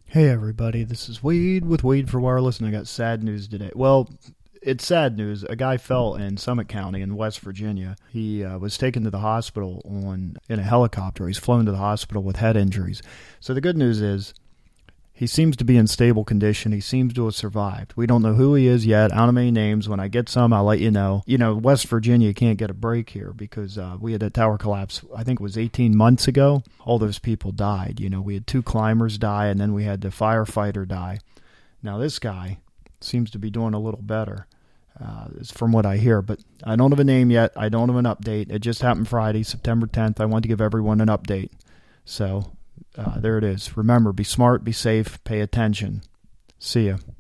Hey everybody, this is Wade with Wade for Wireless, and I got sad news today. Well, it's sad news. A guy fell in Summit County in West Virginia. He was taken to the hospital in a helicopter. He's flown to the hospital with head injuries. So the good news is he seems to be in stable condition. He seems to have survived. We don't know who he is yet. I don't know any names. When I get some, I'll let you know. You know, West Virginia can't get a break here because we had a tower collapse, I think it was 18 months ago. All those people died. You know, we had 2 climbers die, and then we had the firefighter die. Now this guy seems to be doing a little better, from what I hear. But I don't have a name yet. I don't have an update. It just happened Friday, September 10th. I want to give everyone an update. So there it is. Remember, be smart, be safe, pay attention. See ya.